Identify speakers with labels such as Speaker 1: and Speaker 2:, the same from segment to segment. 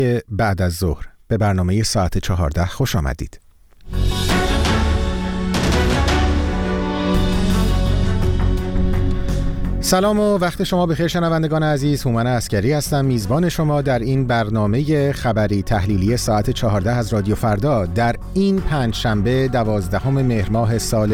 Speaker 1: بعد از ظهر به برنامه ساعت 14 خوش آمدید. سلام و وقت شما بخیر شنوندگان عزیز. هومن عسکری هستم، میزبان شما در این برنامه خبری تحلیلی ساعت 14 از رادیو فردا در این پنجشنبه 12 مهر ماه سال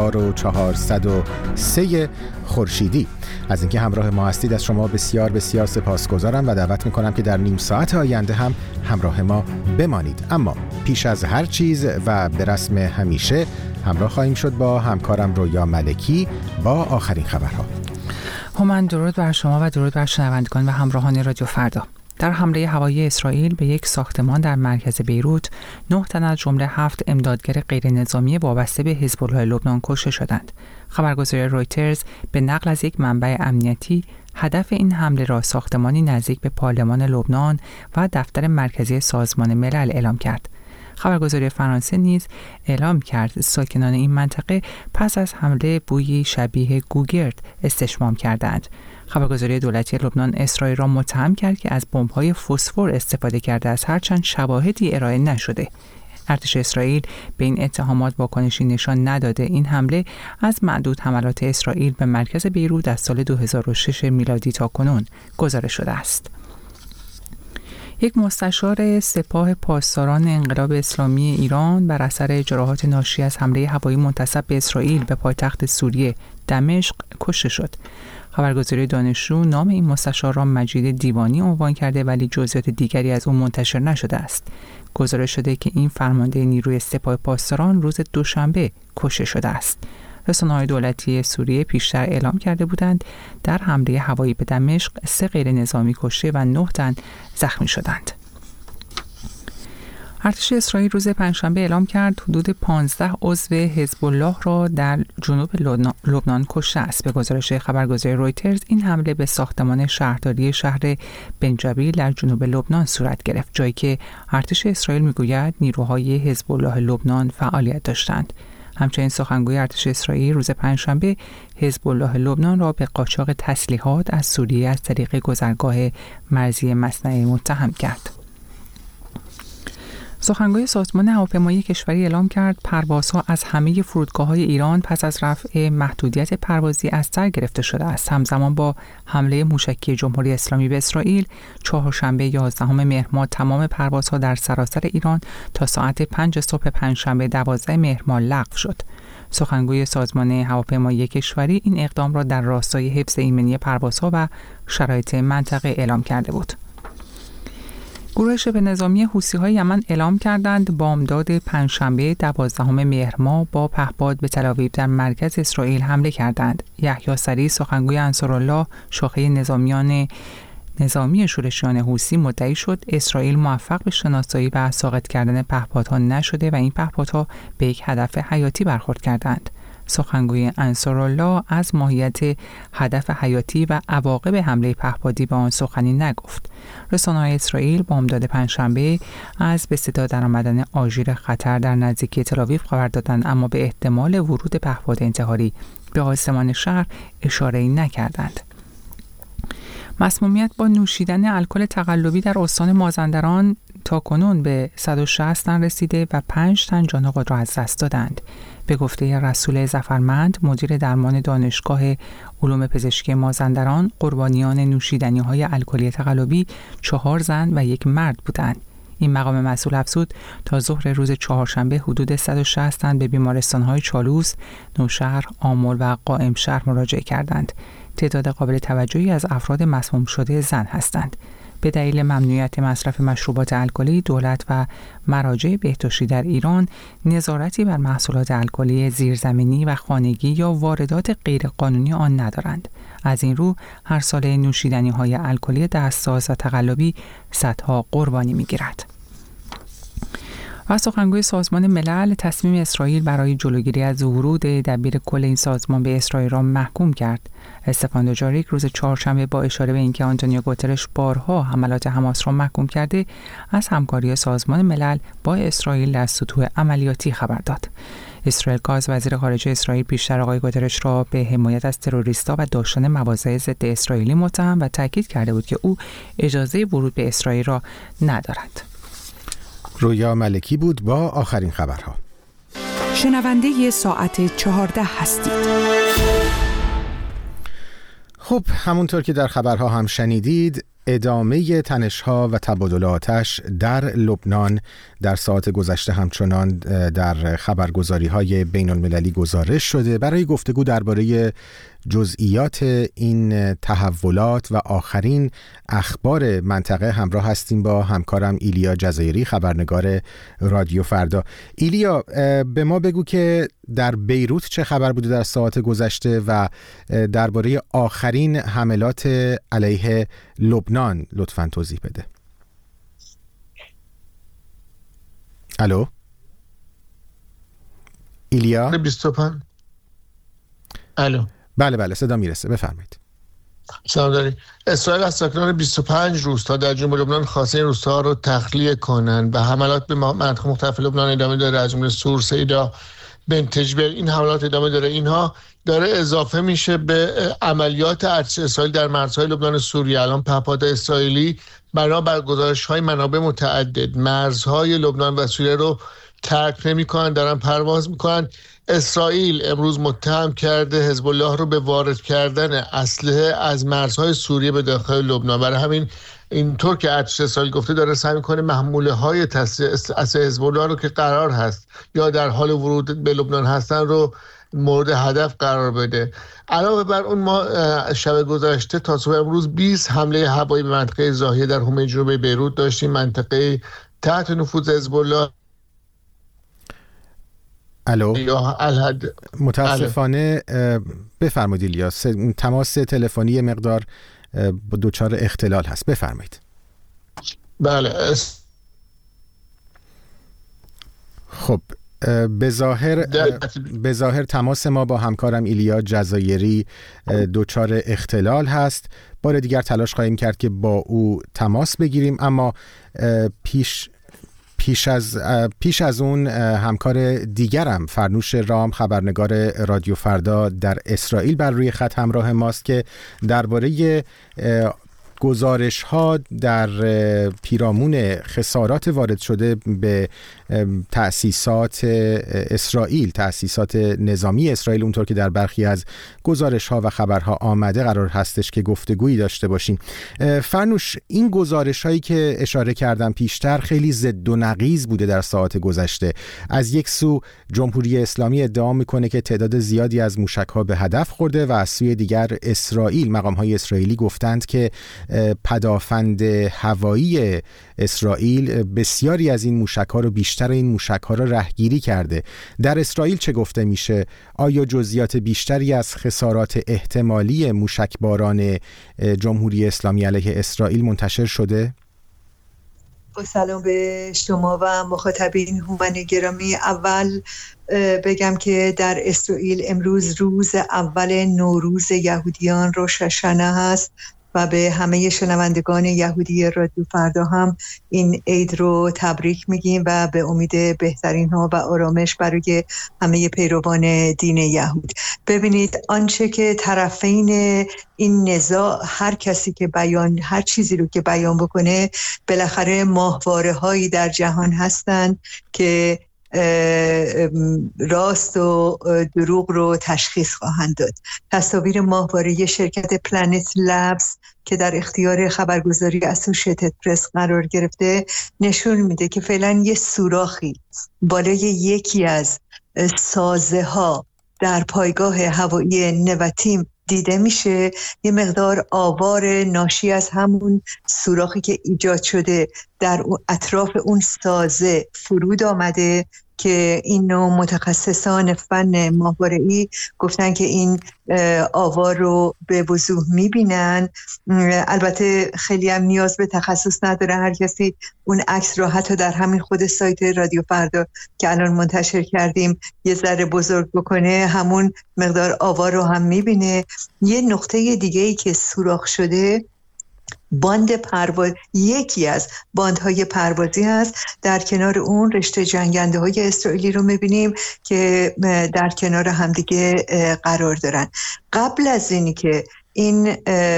Speaker 1: 1403 خورشیدی. از اینکه همراه ما هستید از شما بسیار بسیار سپاسگزارم و دعوت میکنم که در نیم ساعت آینده هم همراه ما بمانید. اما پیش از هر چیز و به رسم همیشه همراه خواهیم شد با همکارم رویا ملکی با آخرین خبرها.
Speaker 2: هومن، درود بر شما و درود بر شنوندگان و همراهان رادیو فردا. در حمله هوایی اسرائیل به یک ساختمان در مرکز بیروت 9 تن از جمله 7 امدادگر غیرنظامی وابسته به حزب الله لبنان کشته شدند. خبرگزاری رویترز به نقل از یک منبع امنیتی هدف این حمله را ساختمانی نزدیک به پارلمان لبنان و دفتر مرکزی سازمان ملل اعلام کرد. خبرگزاری فرانسه نیز اعلام کرد ساکنان این منطقه پس از حمله بویی شبیه گوگرد استشمام کردند. خبرگزاری دولتی لبنان اسرائیل را متهم کرد که از بمب‌های فسفر استفاده کرده است، هرچند شواهدی ارائه نشده. ارتش اسرائیل به این اتهامات واکنشی نشان نداده. این حمله از معدود حملات اسرائیل به مرکز بیروت از سال 2006 میلادی تا کنون گزارش شده است. یک مستشار سپاه پاسداران انقلاب اسلامی ایران بر اثر جراحات ناشی از حمله هوایی منتسب به اسرائیل به پایتخت سوریه دمشق کشته شد. خبرگزاری دانشجو نام این مستشار را مجید دیوانی عنوان کرده ولی جزئیات دیگری از او منتشر نشده است. گزارش شده که این فرمانده نیروی سپاه پاسداران روز دوشنبه کشته شده است. رسانه‌های دولتی سوریه پیشتر اعلام کرده بودند در حمله هوایی به دمشق 3 غیر نظامی کشته و 9 تن زخمی شدند. ارتش اسرائیل روز پنجشنبه اعلام کرد حدود 15 عضو حزب الله را در جنوب لبنان کشته است. به گزارش خبرگزاری رویترز این حمله به ساختمان شهرداری شهر بنجبیل در جنوب لبنان صورت گرفت، جایی که ارتش اسرائیل میگوید نیروهای حزب الله لبنان فعالیت داشتند. همچنین سخنگوی ارتش اسرائیل روز پنجشنبه حزب الله لبنان را به قاچاق تسلیحات از سوریه از طریق گذرگاه مرزی مصنع متهم کرد. سخنگوی سازمان هواپیمایی کشوری اعلام کرد پروازها از همه فرودگاه‌های ایران پس از رفع محدودیت پروازی از سر گرفته شده است. همزمان با حمله موشکی جمهوری اسلامی به اسرائیل چهارشنبه 11 مهر ماه تمام پروازها در سراسر ایران تا ساعت 5 صبح پنجشنبه 12 مهر ماه لغو شد. سخنگوی سازمان هواپیمایی کشوری این اقدام را در راستای حفظ ایمنی پروازها و شرایط منطقه اعلام کرده بود. گروه شبه نظامی حوثی‌های یمن اعلام کردند بامداد پنجشنبه 12 مهر ماه با پهپاد به تل‌آویو در مرکز اسرائیل حمله کردند. یحیی سریع سخنگوی انصارالله شاخه نظامی شورشیان حوثی مدعی شد اسرائیل موفق به شناسایی و ساقط کردن پهپادها نشده و این پهپادها به یک هدف حیاتی برخورد کردند. سخنگوی انصارالله از ماهیت هدف حیاتی و عواقب حمله پهپادی به آن سخنی نگفت. رسانه‌های اسرائیل بامداد پنجشنبه از به صدا درآمدن آژیر خطر در نزدیکی تل‌آویو خبر دادند، اما به احتمال ورود پهپاد انتحاری به آسمان شهر اشاره‌ای نکردند. مسمومیت با نوشیدن الکل تقلبی در استان مازندران تاکنون به 160 تن رسیده و 5 تن جان خود را از دست دادند. به گفته رسول ظفرمند مدیر درمان دانشگاه علوم پزشکی مازندران، قربانیان نوشیدنی‌های الکلی تقلبی 4 زن و 1 مرد بودند. این مقام مسئول افزود تا ظهر روز چهارشنبه حدود 160 تن به بیمارستان‌های چالوس، نوشهر، آمل و قائم شهر مراجعه کردند. تعداد قابل توجهی از افراد مسموم شده زن هستند. به دلیل ممنوعیت مصرف مشروبات الکلی، دولت و مراجع بهداشتی در ایران نظارتی بر محصولات الکلی زیرزمینی و خانگی یا واردات غیرقانونی آن ندارند. از این رو هر سال نوشیدنی‌های الکلی دستساز و تقلبی صدها قربانی می‌گیرد. و سخنگوی سازمان ملل تصمیم اسرائیل برای جلوگیری از ورود دبیر کل این سازمان به اسرائیل را محکوم کرد. استفان دوجاریک روز چهارشنبه با اشاره به اینکه آنتونیو گوترش بارها حملات حماس را محکوم کرده، از همکاری سازمان ملل با اسرائیل در سطوح عملیاتی خبر داد. اسرائیل گاز وزیر خارجه اسرائیل پیشتر آقای گوترش را به حمایت از تروریست‌ها و داشتن مواضع ضد اسرائیلی متهم و تاکید کرده بود که او اجازه ورود به اسرائیل را ندارد.
Speaker 1: رویا ملکی بود با آخرین خبرها.
Speaker 3: شنونده ساعت 14 هستید.
Speaker 1: خب همونطور که در خبرها هم شنیدید، ادامه تنش‌ها و تبادل آتش در لبنان در ساعات گذشته همچنان در خبرگزاری‌های بین‌المللی گزارش شده. برای گفتگو درباره جزئیات این تحولات و آخرین اخبار منطقه همراه هستیم با همکارم ایلیا جزایری، خبرنگار رادیو فردا. ایلیا، به ما بگو که در بیروت چه خبر بوده در ساعات گذشته و درباره آخرین حملات علیه لبنان لطفاً توضیح بده. الو ایلیا؟
Speaker 4: 25. الو.
Speaker 1: بله صدا میرسه، بفرمایید.
Speaker 4: سلام داری. اسرائیل از ساکنان 25 روستا در جنوب لبنان خواسته این روستاها رو تخلیه کنند و حملات به مناطق مختلف لبنان ادامه داره، از جمله سور، سیدا، بنت جبل. این حملات ادامه داره. اینها داره اضافه میشه به عملیات ارتش اسرائیل در مرزهای لبنان و سوریه. الان پهپادهای اسرائیلی بر گزارش‌های منابع متعدد مرزهای لبنان و سوریه رو ترک نمی‌کنن، دارن پرواز می‌کنن. اسرائیل امروز متهم کرده حزب الله رو به وارد کردن اسلحه از مرزهای سوریه به داخل لبنان. برای همین اینطور که ارتش اسرائیل گفته داره سعی می‌کنه محموله‌های اسلحه حزب الله رو که قرار هست یا در حال ورود به لبنان هستن رو مورد هدف قرار بده. علاوه بر اون ما شب گذشته تا صبح امروز 20 حمله هوایی به منطقه زاهیه در حومه جنوبی بیروت داشتیم، منطقه تحت نفوذ حزب الله.
Speaker 1: الو متاسفانه بفرمایید ایلیاس، تماس تلفنی مقدار دچار اختلال هست، بفرمایید.
Speaker 4: بله.
Speaker 1: خب به ظاهر تماس ما با همکارم ایلیا جزایری دچار اختلال هست. بار دیگر تلاش خواهیم کرد که با او تماس بگیریم، اما پیش از اون همکار دیگرم فرنوش رام، خبرنگار رادیو فردا در اسرائیل، بر روی خط همراه ماست که درباره گزارش ها در پیرامون خسارات وارد شده به تأسیسات اسرائیل، تأسیسات نظامی اسرائیل، اونطور که در برخی از گزارش ها و خبرها آمده قرار هستش که گفتگویی داشته باشیم. فرنوش، این گزارش هایی که اشاره کردم پیشتر خیلی ضد و نقیض بوده در ساعات گذشته. از یک سو جمهوری اسلامی ادعا میکنه که تعداد زیادی از موشک ها به هدف خورده و از سوی دیگر اسرائیل، مقام های اسرائیلی گفتند که پدافند هوایی اسرائیل بسیاری از این موشک‌ها رو، بیشتر این موشک‌ها رو رهگیری کرده. در اسرائیل چه گفته میشه؟ آیا جزئیات بیشتری از خسارات احتمالی موشکباران جمهوری اسلامی علیه اسرائیل منتشر شده؟
Speaker 5: سلام به شما و مخاطبین هومن گرامی. اول بگم که در اسرائیل امروز روز اول نوروز یهودیان روش هاشانه هست و به همه شنوندگان یهودی رادیو فردا هم این عید رو تبریک میگیم و به امید بهترین ها و آرامش برای همه پیروان دین یهود. ببینید، آنچه که طرفین این نزاع، هر کسی که هر چیزی رو که بیان بکنه، بالاخره ماهواره هایی در جهان هستند که راست و دروغ رو تشخیص خواهند داد. تصاویر ماهواره شرکت پلنت لبز که در اختیار خبرگزاری اسوشیتد پرس قرار گرفته نشون میده که فعلا یه سوراخی بالای یکی از سازه ها در پایگاه هوایی نواتیم دیده میشه. یه مقدار آوار ناشی از همون سوراخی که ایجاد شده در اطراف اون سازه فرود آمده که این نوع متخصصان فن ماهواره‌ای گفتن که این آوار رو به وضوح میبینن. البته خیلی هم نیاز به تخصص نداره، هر کسی اون عکس رو حتی در همین خود سایت رادیو فردا که الان منتشر کردیم یه ذره بزرگ بکنه، همون مقدار آوار رو هم میبینه. یه نقطه دیگه‌ای که سوراخ شده یکی از باندهای پروازی هست. در کنار اون رشته جنگنده های اسرائیلی رو میبینیم که در کنار همدیگه قرار دارن. قبل از اینی که این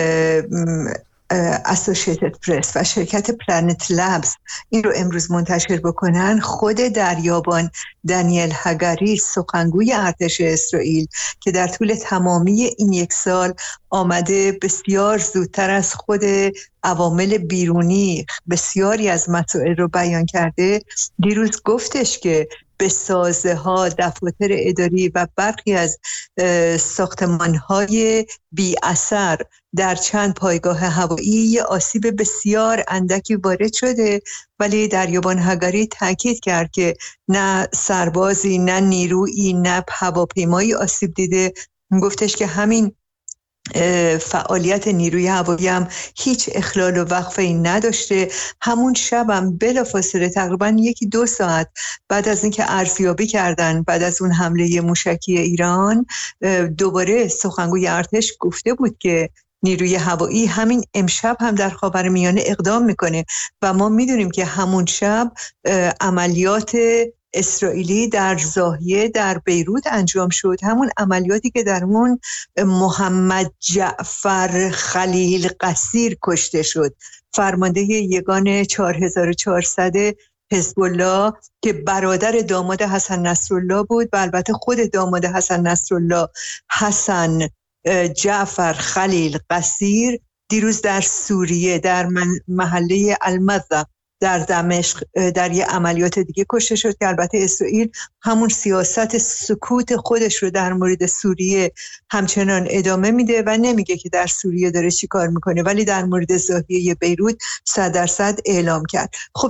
Speaker 5: اسوسییتد پرس و شرکت پلنت لبز این رو امروز منتشر بکنن، خود دریابان دانیل هگاری سخنگوی ارتش اسرائیل که در طول تمامی این یک سال آمده بسیار زودتر از خود عوامل بیرونی بسیاری از مسائل رو بیان کرده، دیروز گفتش که به سازه ها، دفاتر اداری و برخی از ساختمان های بی اثر در چند پایگاه هوایی یه آسیب بسیار اندکی وارد شده، ولی دریابان هگاری تاکید کرد که نه سربازی، نه نیرویی، نه هواپیمایی آسیب دیده. گفتش که همین فعالیت نیروی هوایی هم هیچ اخلال و وقفه‌ای نداشته. همون شبم بلافاصله تقریباً 1-2 ساعت بعد از اینکه ارزیابی کردن بعد از اون حمله موشکی ایران، دوباره سخنگوی ارتش گفته بود که نیروی هوایی همین امشب هم در خاورمیانه اقدام میکنه و ما میدونیم که همون شب عملیات اسرائیلی در زاهیه در بیروت انجام شد، همون عملیاتی که در اون محمد جعفر خلیل قصیر کشته شد، فرمانده یگان 4400 حزب الله که برادر داماد حسن نصرالله بود و البته خود داماد حسن نصرالله حسن جعفر خلیل قصیر دیروز در سوریه در محله المذق در دمشق در یه عملیات دیگه کشته شد که البته اسرائیل همون سیاست سکوت خودش رو در مورد سوریه همچنان ادامه میده و نمیگه که در سوریه داره چی کار میکنه، ولی در مورد زاهیه بیروت 100% اعلام کرد. خب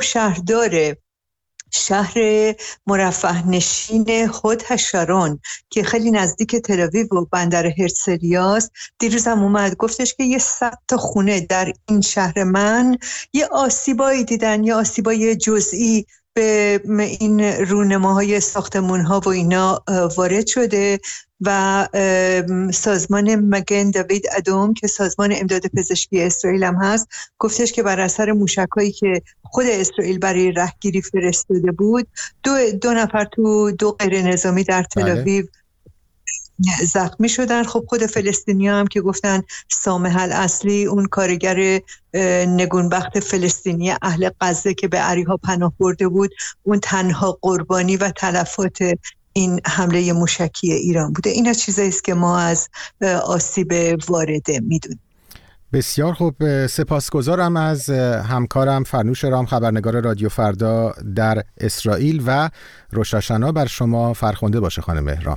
Speaker 5: شهر مرفه نشین هود هشارون که خیلی نزدیک تل‌آویو و بندر هرسلیاست، دیروز هم اومد گفتش که 100 تا خونه در این شهر من یه آسیبایی دیدن، یه آسیبای جزئی به این رونماهای ساختمان‌ها و اینا وارد شده و سازمان مگن دیوید ادم که سازمان امداد پزشکی اسرائیل هم هست گفتش که بر اثر موشک‌هایی که خود اسرائیل برای رهگیری فرستاده بود 2 نفر تو 2 غیر نظامی در تل‌آویو زخمی شدن. خب خود فلسطینی‌ها هم که گفتن سامح الاصلی اون کارگر نگونبخت فلسطینی اهل غزه که به عریها پناه برده بود، اون تنها قربانی و تلفات این حمله موشکی ایران بوده. اینا چیزایی است که ما از آسیب وارده میدونیم.
Speaker 1: بسیار خوب، سپاسگزارم از همکارم فرنوش رام، خبرنگار رادیو فردا در اسرائیل، و روش آشنا بر شما فرخنده باشه خانم مهران.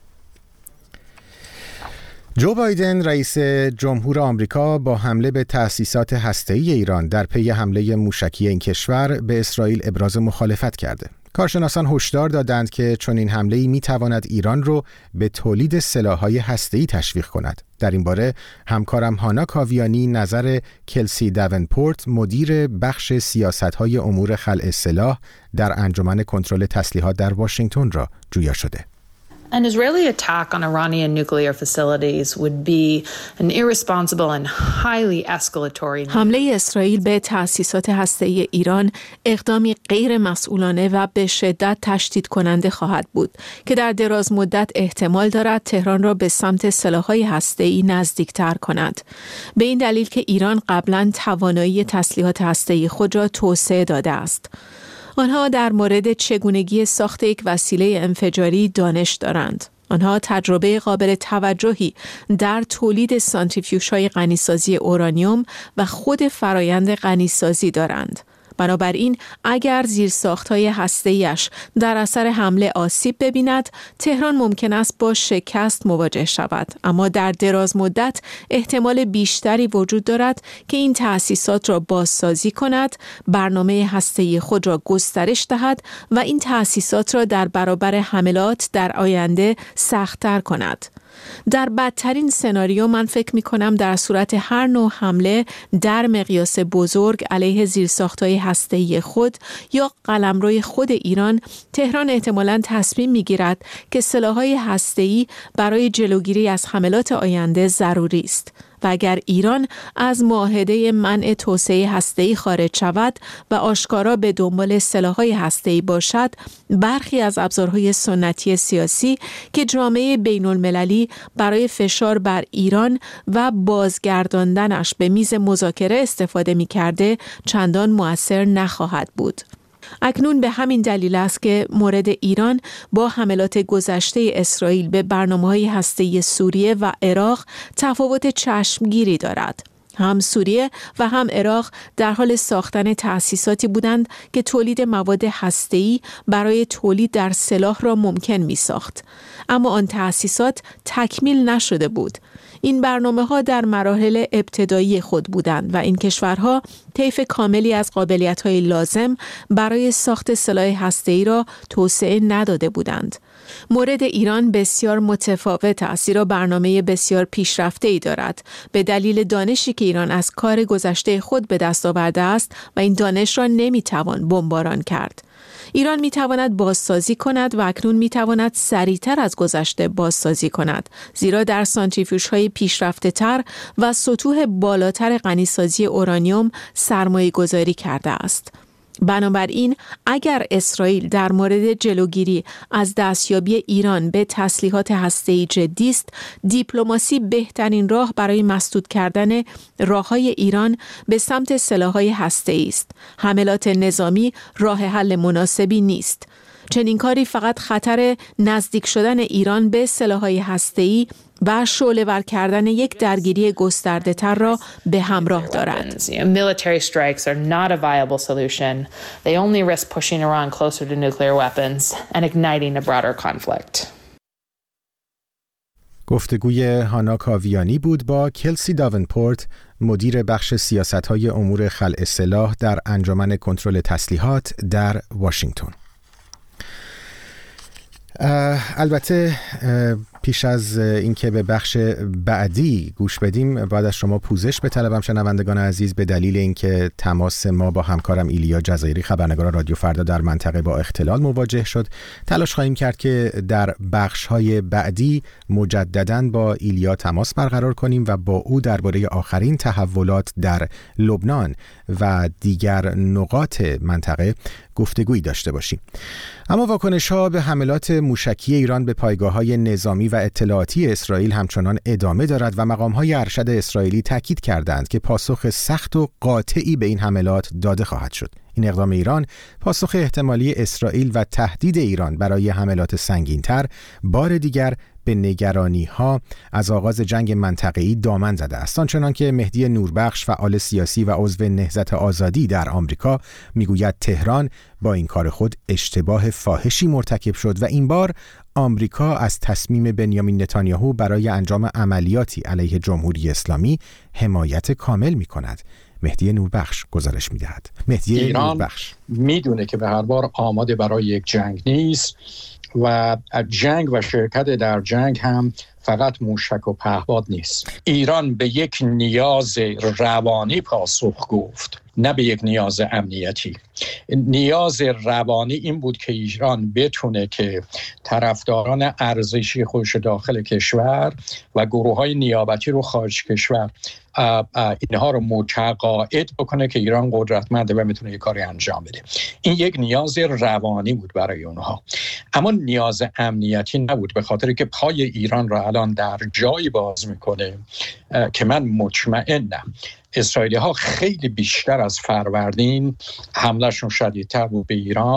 Speaker 1: جو بایدن رئیس جمهور آمریکا با حمله به تأسیسات هسته‌ای ایران در پی حمله موشکی این کشور به اسرائیل ابراز مخالفت کرده. کارشناسان هشدار دادند که چنین حمله‌ای می‌تواند ایران رو به تولید سلاح‌های هسته‌ای تشویق کند. در این باره همکارم هانا کاویانی نظر کلسی داونپورت، مدیر بخش سیاست‌های امور خلع سلاح در انجمن کنترل تسلیحات در واشنگتن را جویا شده.
Speaker 6: An Israeli attack on Iranian nuclear facilities would be an irresponsible and highly escalatory.
Speaker 7: حمله اسرائیل به تأسیسات هسته‌ای ایران اقدامی غیر مسئولانه و به شدت تشدید کننده خواهد بود که در دراز مدت احتمال دارد تهران را به سمت سلاح‌های هسته‌ای نزدیکتر کند. به این دلیل که ایران قبلاً توانایی تسلیحات هسته‌ای خود را توسعه داده است. آنها در مورد چگونگی ساخت یک وسیله انفجاری دانش دارند. آنها تجربه قابل توجهی در تولید سانتریفیوژهای غنیسازی اورانیوم و خود فرایند غنیسازی دارند. بنابراین اگر زیرساخت‌های هسته‌ایش در اثر حمله آسیب ببیند، تهران ممکن است با شکست مواجه شود، اما در دراز مدت احتمال بیشتری وجود دارد که این تأسیسات را بازسازی کند، برنامه هسته‌ای خود را گسترش دهد و این تأسیسات را در برابر حملات در آینده سخت‌تر کند. در بدترین سناریو من فکر می کنم در صورت هر نوع حمله در مقیاس بزرگ علیه زیرساخت‌های هسته‌ای خود یا قلمروی خود ایران، تهران احتمالاً تصمیم می گیرد که سلاح‌های هسته‌ای برای جلوگیری از حملات آینده ضروری است و اگر ایران از معاهده منع توسعه هسته‌ای خارج شود و آشکارا به دنبال سلاح‌های هسته‌ای باشد، برخی از ابزارهای سنتی سیاسی که جامعه بین‌المللی برای فشار بر ایران و بازگرداندنش به میز مذاکره استفاده می‌کرده چندان مؤثر نخواهد بود. اکنون به همین دلیل است که مورد ایران با حملات گذشته اسرائیل به برنامه‌های هسته‌ای سوریه و عراق تفاوت چشمگیری دارد. هم سوریه و هم عراق در حال ساختن تأسیساتی بودند که تولید مواد هسته‌ای برای تولید در سلاح را ممکن می‌ساخت. اما آن تأسیسات تکمیل نشده بود. این برنامه‌ها در مراحل ابتدایی خود بودند و این کشورها طیف کاملی از قابلیت‌های لازم برای ساخت سلاح هسته‌ای را توسعه نداده بودند. مورد ایران بسیار متفاوت است، زیرا برنامه بسیار پیشرفته‌ای دارد به دلیل دانشی که ایران از کار گذشته خود به دست آورده است و این دانش را نمی‌توان بمباران کرد. ایران می‌تواند بازسازی کند و اکنون می‌تواند سریعتر از گذشته بازسازی کند، زیرا در سانتریفیوژهای پیشرفته‌تر و سطوح بالاتر غنیسازی اورانیوم سرمایه‌گذاری کرده است. بنابراین اگر اسرائیل در مورد جلوگیری از دستیابی ایران به تسلیحات هسته‌ای جدی است، دیپلماسی بهترین راه برای مسدود کردن راه‌های ایران به سمت سلاح‌های هسته‌ای است. حملات نظامی راه حل مناسبی نیست. چنین کاری فقط خطر نزدیک شدن ایران به سلاح‌های هسته‌ای و شعله‌ور کردن یک درگیری گسترده‌تر را به همراه دارد.
Speaker 6: Military strikes are not a viable solution. They only risk pushing Iran closer to nuclear weapons and igniting a broader conflict.
Speaker 1: گفتگوی هانا کاویانی بود با کلسی داونپورت، مدیر بخش سیاست‌های امور خلع سلاح در انجمن کنترل تسلیحات در واشنگتن. البته پیش از اینکه به بخش بعدی گوش بدیم باید از شما پوزش بطلبم شنوندگان عزیز، به دلیل اینکه تماس ما با همکارم ایلیا جزایری خبرنگار رادیو فردا در منطقه با اختلال مواجه شد. تلاش خواهیم کرد که در بخش‌های بعدی مجدداً با ایلیا تماس برقرار کنیم و با او درباره آخرین تحولات در لبنان و دیگر نقاط منطقه گفتگویی داشته باشیم. اما واکنش‌ها به حملات موشکی ایران به پایگاه‌های نظامی و اطلاعاتی اسرائیل همچنان ادامه دارد و مقام‌های ارشد اسرائیلی تاکید کردند که پاسخ سخت و قاطعی به این حملات داده خواهد شد. این اقدام ایران پاسخ احتمالی اسرائیل و تهدید ایران برای حملات سنگین‌تر بار دیگر به نگرانی‌ها از آغاز جنگ منطقه‌ای دامن زده است. آنچنان که مهدی نوربخش، فعال سیاسی و عضو نهضت آزادی در آمریکا، میگوید تهران با این کار خود اشتباه فاحشی مرتکب شد و این بار آمریکا از تصمیم بنیامین نتانیاهو برای انجام عملیاتی علیه جمهوری اسلامی حمایت کامل می‌کند. مهدی نوربخش گزارش می‌دهد. مهدی
Speaker 8: ایران
Speaker 1: نوربخش
Speaker 8: میدونه که به هر بار آماده برای یک جنگ نیست و جنگ و شرکت در جنگ هم فقط موشک و پهپاد نیست. ایران به یک نیاز روانی پاسخ گفت، نه به یک نیاز امنیتی. نیاز روانی این بود که ایران بتونه که طرفداران ارزشی خودش داخل کشور و گروه‌های نیابتی رو خارج کشور اینها رو متقاعد بکنه که ایران قدرتمنده و میتونه یک کاری انجام بده. این یک نیاز روانی بود برای اونها، اما نیاز امنیتی نبود، به خاطر که پای ایران را الان در جایی باز میکنه که من مطمئنم اسرائیلی ها خیلی بیشتر از فروردین حملهشون شدیدتر بود به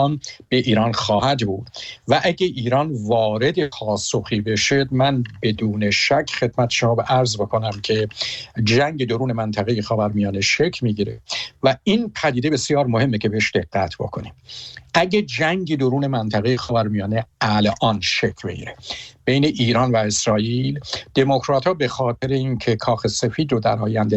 Speaker 8: ایران خواهد بود و اگه ایران وارد پاسخی بشه، من بدون شک خدمت شما به عرض بکنم که جنگ درون منطقه خاورمیانه شکل میگیره و این پدیده بسیار مهمه که بهش دقت بکنیم. اگه جنگ درون منطقه خاورمیانه الان شکل بگیره بین ایران و اسرائیل، دموکرات‌ها به خاطر اینکه کاخ سفید رو در آینده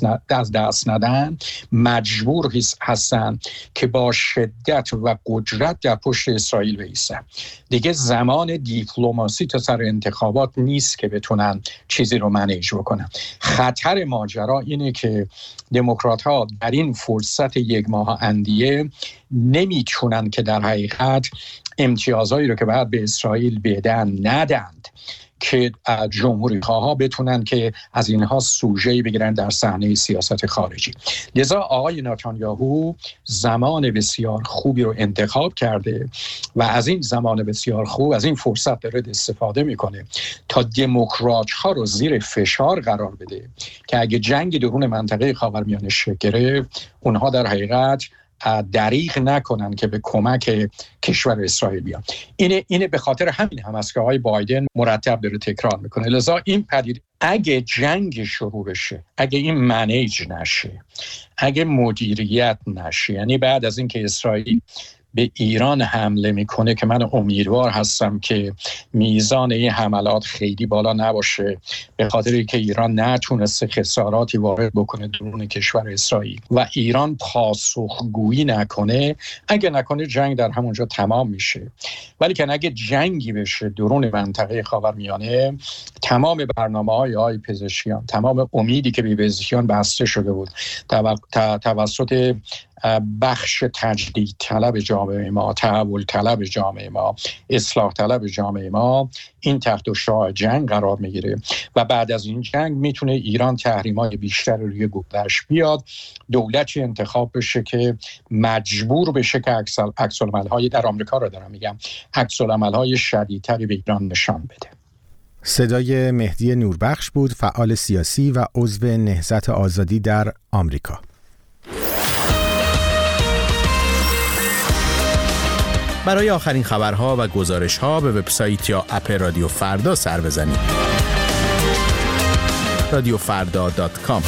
Speaker 8: دست ندن مجبور هستن که با شدت و قدرت در پشت اسرائیل بایستن. دیگه زمان دیپلماسی تا سر انتخابات نیست که بتونن چیزی رو منیج بکنن. خطر ماجرا اینه که دموکرات‌ها در این فرصت یک ماه اندیه نمیتونن که در حقیقت امتیازهایی رو که باید به اسرائیل بدن ندند که جمهوری خواها بتونن که از اینها سوژه‌ای بگیرن در صحنه سیاست خارجی. لذا آقای نتانیاهو زمان بسیار خوبی رو انتخاب کرده و از این زمان بسیار خوب، از این فرصت داره استفاده میکنه تا دموکرات‌ها رو زیر فشار قرار بده که اگه جنگ درون منطقه خاورمیانه شکل گرفت، اونها در حقیقت دریغ نکنن که به کمک کشور اسرائیل بیان. اینه به خاطر همین هم است که آقای بایدن مرتب داره تکرار میکنه. لذا این پدیده اگه جنگ شروع بشه، اگه این منیج نشه، اگه مدیریت نشه، یعنی بعد از اینکه اسرائیل به ایران حمله میکنه که من امیدوار هستم که میزان این حملات خیلی بالا نباشه، به خاطر اینکه ایران نتونسته خساراتی وارد بکنه درون کشور اسرائیل و ایران پاسخگویی نکنه، اگه نکنه جنگ در همونجا تمام میشه. ولی که اگه جنگی بشه درون منطقه خاورمیانه، تمام برنامه‌های پزشکیان، تمام امیدی که به پزشکیان بسته شده بود توسط بخش تجدید طلب جامعه ما، تحول طلب جامعه ما، اصلاح طلب جامعه ما، این تحت شعاع جنگ قرار میگیره و بعد از این جنگ میتونه ایران تحریم‌های بیشتر روی گوشش بیاد، دولتی انتخاب بشه که مجبور بشه که عکس‌العمل‌های در آمریکا رو دارم میگم، عکس‌العمل‌های شدیدتری به ایران نشان بده.
Speaker 1: صدای مهدی نوربخش بود، فعال سیاسی و عضو نهضت آزادی در آمریکا. برای آخرین خبرها و گزارش‌ها به وبسایت یا اپ رادیو فردا سر بزنید. radiofarda.com.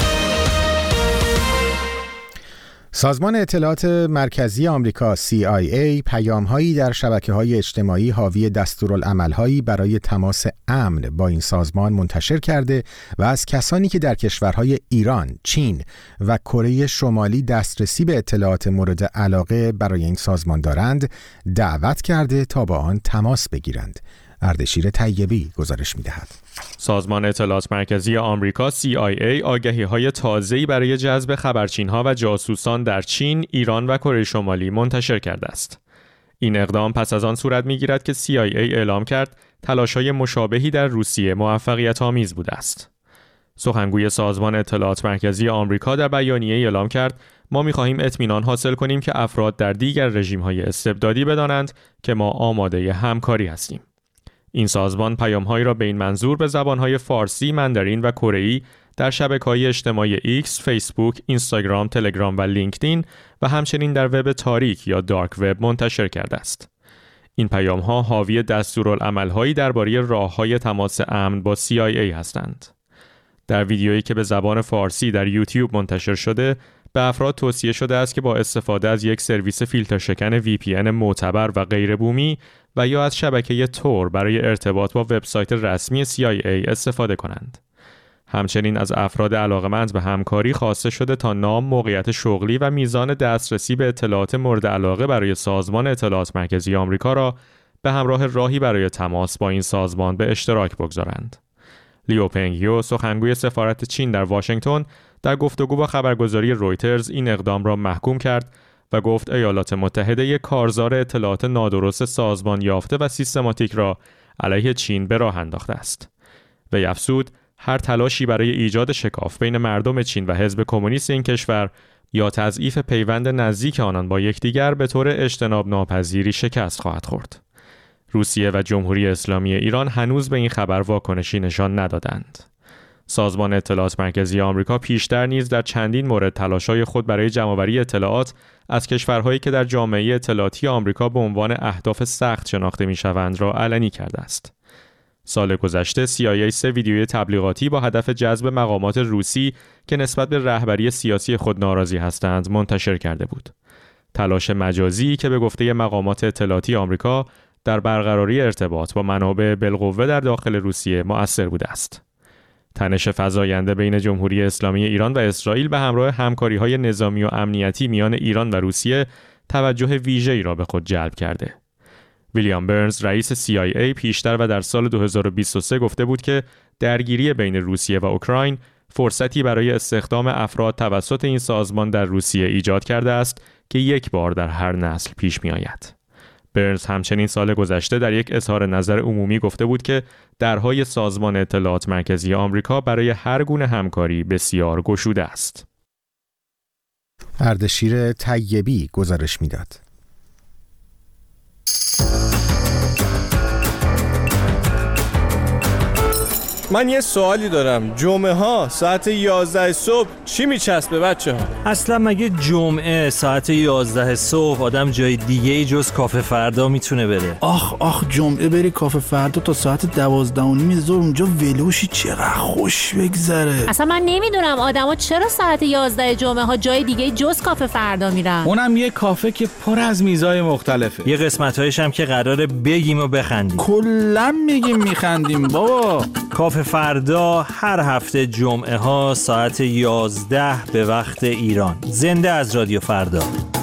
Speaker 1: سازمان اطلاعات مرکزی آمریکا CIA پیام‌هایی در شبکه‌های اجتماعی حاوی دستورالعمل‌هایی برای تماس امن با این سازمان منتشر کرده و از کسانی که در کشورهای ایران، چین و کره شمالی دسترسی به اطلاعات مورد علاقه برای این سازمان دارند دعوت کرده تا با آن تماس بگیرند. اردشیر طیبی گزارش می‌دهد.
Speaker 9: سازمان اطلاعات مرکزی آمریکا CIA آگهی‌های تازه‌ای برای جذب خبرچین‌ها و جاسوسان در چین، ایران و کره شمالی منتشر کرده است. این اقدام پس از آن صورت می‌گیرد که CIA اعلام کرد تلاش‌های مشابهی در روسیه موفقیت‌آمیز بوده است. سخنگوی سازمان اطلاعات مرکزی آمریکا در بیانیه اعلام کرد ما می‌خواهیم اطمینان حاصل کنیم که افراد در دیگر رژیم‌های استبدادی بدانند که ما آماده همکاری هستیم. این سازمان پیام‌هایی را به این منظور به زبان‌های فارسی، ماندارین و کره‌ای در شبکه‌های اجتماعی ایکس، فیسبوک، اینستاگرام، تلگرام و لینکدین و همچنین در وب تاریک یا دارک وب منتشر کرده است. این پیام‌ها حاوی دستورالعمل‌هایی درباره راه‌های تماس امن با CIA هستند. در ویدیویی که به زبان فارسی در یوتیوب منتشر شده، به افراد توصیه شده است که با استفاده از یک سرویس فیلتر شکن VPN معتبر و غیر بومی و یا از شبکه تور برای ارتباط با وبسایت رسمی CIA استفاده کنند. همچنین از افراد علاقه‌مند به همکاری خواسته شده تا نام، موقعیت شغلی و میزان دسترسی به اطلاعات مورد علاقه برای سازمان اطلاعات مرکزی آمریکا را به همراه راهی برای تماس با این سازمان به اشتراک بگذارند. لیو پنگیو، سخنگوی سفارت چین در واشنگتن، در گفتگو با خبرگزاری رویترز این اقدام را محکوم کرد و گفت ایالات متحده یک کارزار اطلاعات نادرست سازمان یافته و سیستماتیک را علیه چین به راه انداخته است. وی افزود هر تلاشی برای ایجاد شکاف بین مردم چین و حزب کمونیست این کشور یا تضعیف پیوند نزدیک آنان با یکدیگر به طور اجتناب ناپذیری شکست خواهد خورد. روسیه و جمهوری اسلامی ایران هنوز به این خبر واکنشی نشان ندادند. سازمان اطلاعات مرکزی آمریکا پیشتر نیز در چندین مورد تلاش‌های خود برای جمع‌آوری اطلاعات از کشورهایی که در جامعه اطلاعاتی آمریکا به عنوان اهداف سخت شناخته می‌شوند را علنی کرده است. سال گذشته CIA 3 ویدیوی تبلیغاتی با هدف جذب مقامات روسی که نسبت به رهبری سیاسی خود ناراضی هستند منتشر کرده بود. تلاش مجازی که به گفته مقامات اطلاعاتی آمریکا در برقراری ارتباط با منابع بالقوه در داخل روسیه مؤثر بوده است. تنش فزاینده بین جمهوری اسلامی ایران و اسرائیل به همراه همکاری‌های نظامی و امنیتی میان ایران و روسیه توجه ویژه‌ای را به خود جلب کرده. ویلیام برنز، رئیس CIA، پیشتر و در سال 2023 گفته بود که درگیری بین روسیه و اوکراین فرصتی برای استخدام افراد توسط این سازمان در روسیه ایجاد کرده است که یک بار در هر نسل پیش می آید. برنز همچنین سال گذشته در یک اظهار نظر عمومی گفته بود که درهای سازمان اطلاعات مرکزی آمریکا برای هر گونه همکاری بسیار گشوده است.
Speaker 1: اردشیر طیبی گزارش میداد.
Speaker 10: من یه سوالی دارم. جمعه ها ساعت 11 صبح چی میچسبه بچه ها؟
Speaker 11: اصلا مگه جمعه ساعت 11 صبح آدم جای دیگه جز کافه فردا میتونه بره؟
Speaker 12: آخ جمعه بری کافه فردا تا ساعت 12:30 ظهر اونجا ولوشی چقدر خوش بگذره.
Speaker 13: اصلا من نمیدونم آدما چرا ساعت 11 جمعه ها جای دیگه جز کافه فردا میرن.
Speaker 12: اونم یه کافه که پر از میزای مختلفه.
Speaker 11: یه قسمتایش هم که قراره بگیم و بخندیم.
Speaker 12: کلا میگیم میخندیم بابا.
Speaker 11: کافه فردا هر هفته جمعه ها ساعت 11 به وقت ایران. زنده از رادیو فردا.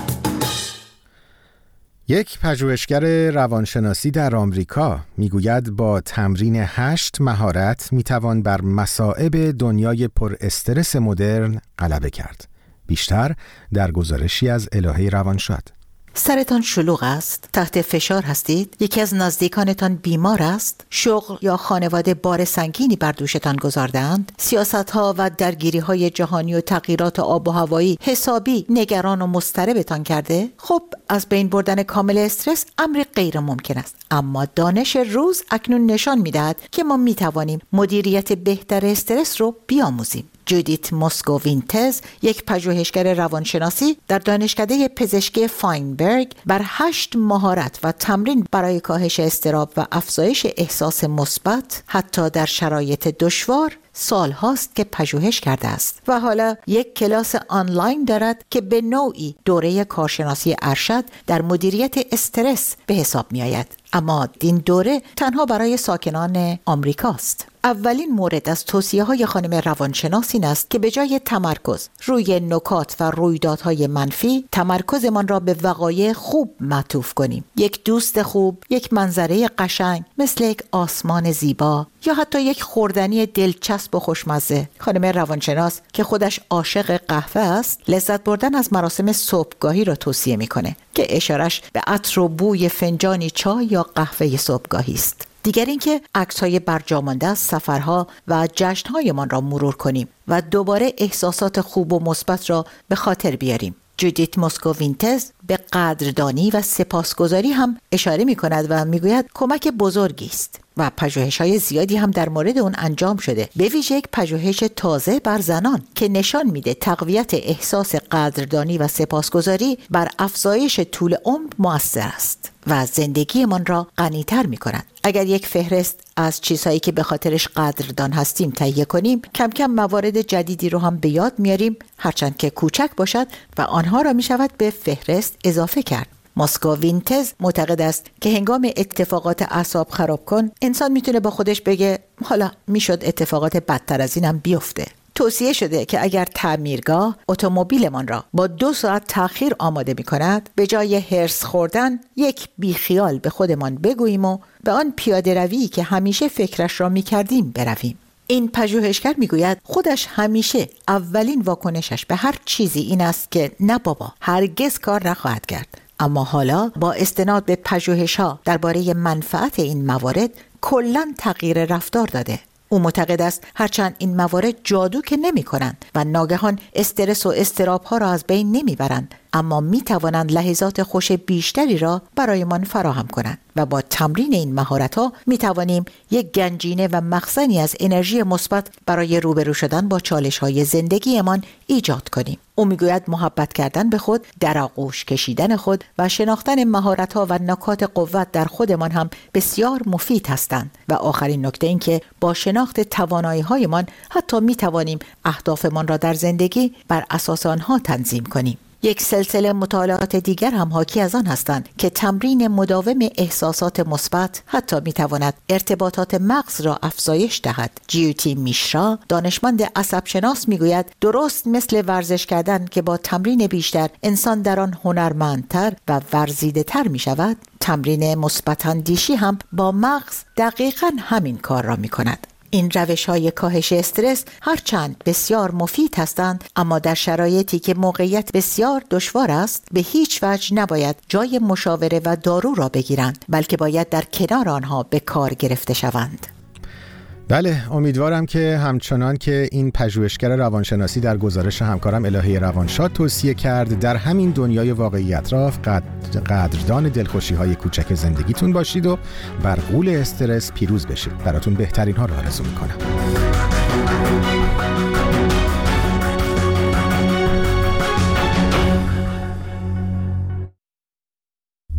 Speaker 1: یک پژوهشگر روانشناسی در آمریکا میگوید با تمرین 8 مهارت میتوان بر مصائب دنیای پر استرس مدرن غلبه کرد. بیشتر در گزارشی از الهه روانشاد.
Speaker 14: سرتان شلوغ است؟ تحت فشار هستید؟ یکی از نزدیکانتان بیمار است؟ شغل یا خانواده بار سنگینی بر دوشتان گذاردند؟ سیاست‌ها و درگیری‌های جهانی و تغییرات آب و هوایی حسابی نگران و مضطربتان کرده؟ خب از بین بردن کامل استرس امری غیر ممکن است، اما دانش روز اکنون نشان می‌دهد که ما می‌توانیم مدیریت بهتر استرس رو بیاموزیم. جودیت موسکووینتز، یک پژوهشگر روانشناسی در دانشکده پزشکی فاینبرگ، بر 8 مهارت و تمرین برای کاهش اضطراب و افزایش احساس مثبت حتی در شرایط دشوار سال هاست که پژوهش کرده است و حالا یک کلاس آنلاین دارد که به نوعی دوره کارشناسی ارشد در مدیریت استرس به حساب می آید. اما این دوره تنها برای ساکنان آمریکاست. اولین مورد از توصیه‌های خانم روانشناس این است که به جای تمرکز روی نکات و رویدادهای منفی، تمرکزمان را به وقایع خوب معطوف کنیم. یک دوست خوب، یک منظره قشنگ مثل یک آسمان زیبا یا حتی یک خوردنی دلچسب و خوشمزه. خانم روانشناس که خودش عاشق قهوه است، لذت بردن از مراسم صبحگاهی را توصیه می‌کنه که اشارش به عطر و بوی فنجانی چای یا قهوه صبحگاهی است. دیگر اینکه عکس‌های برجامانده از سفرها و جشن‌هایمان را مرور کنیم و دوباره احساسات خوب و مثبت را به خاطر بیاریم. جودیت موسکووینتز به قدردانی و سپاسگزاری هم اشاره می‌کند و می‌گوید کمک بزرگی است و پژوهش‌های زیادی هم در مورد اون انجام شده، به ویژه یک پژوهش تازه بر زنان که نشان میده تقویت احساس قدردانی و سپاسگزاری بر افزایش طول عمر مؤثر است و زندگیمان را غنی‌تر می‌کند. اگر یک فهرست از چیزهایی که به خاطرش قدردان هستیم تهیه کنیم، کم کم موارد جدیدی رو هم به یاد میاریم، هرچند که کوچک باشد و آنها را میشود به فهرست اضافه کرد. موسکووینتز معتقد است که هنگام اتفاقات اعصاب خراب کن، انسان میتونه با خودش بگه حالا میشد اتفاقات بدتر از اینم بیفته. توصیه شده که اگر تعمیرگاه اتومبیلمان را با 2 ساعت تأخیر آماده می کند، به جای هرس خوردن یک بیخیال به خودمان بگوییم و به آن پیاده روی که همیشه فکرش را می کردیم برویم. این پژوهشگر میگوید خودش همیشه اولین واکنشش به هر چیزی این است که نه بابا، هرگز کار نخواهد کرد. اما حالا با استناد به پژوهش‌ها درباره منفعت این موارد کلاً تغییر رفتار داده. او معتقد است هرچند این موارد جادو که نمی کنند و ناگهان استرس و اضطراب ها را از بین نمی برند، اما می توانند لحظات خوش بیشتری را برایمان فراهم کنند و با تمرین این مهارت ها می توانیم یک گنجینه و مخزنی از انرژی مثبت برای روبرو شدن با چالش های زندگیمان ایجاد کنیم. او میگوید محبت کردن به خود، در آغوش کشیدن خود و شناختن مهارت ها و نکات قوت در خودمان هم بسیار مفید هستند و آخرین نکته این که با شناخت توانایی هایمان حتی می توانیم اهدافمان را در زندگی بر اساس آنها تنظیم کنیم. یک سلسله مطالعات دیگر هم حاکی از آن هستند که تمرین مداوم احساسات مثبت حتی میتواند ارتباطات مغز را افزایش دهد. جیوتی میشرا، دانشمند عصبشناس، میگوید درست مثل ورزش کردن که با تمرین بیشتر انسان در آن هنرمندتر و ورزیده تر می شود، تمرین مثبت اندیشی هم با مغز دقیقاً همین کار را می کند. این روش‌های کاهش استرس هرچند بسیار مفید هستند، اما در شرایطی که موقعیت بسیار دشوار است به هیچ وجه نباید جای مشاوره و دارو را بگیرند، بلکه باید در کنار آنها به کار گرفته شوند.
Speaker 1: بله، امیدوارم که همچنان که این پژوهشگر روانشناسی در گزارش همکارم الهه روانشاد توصیه کرد، در همین دنیای واقعی اطراف قدردان دلخوشی‌های کوچک زندگیتون باشید و بر غول استرس پیروز بشید. براتون بهترین ها رو آرزو می‌کنم.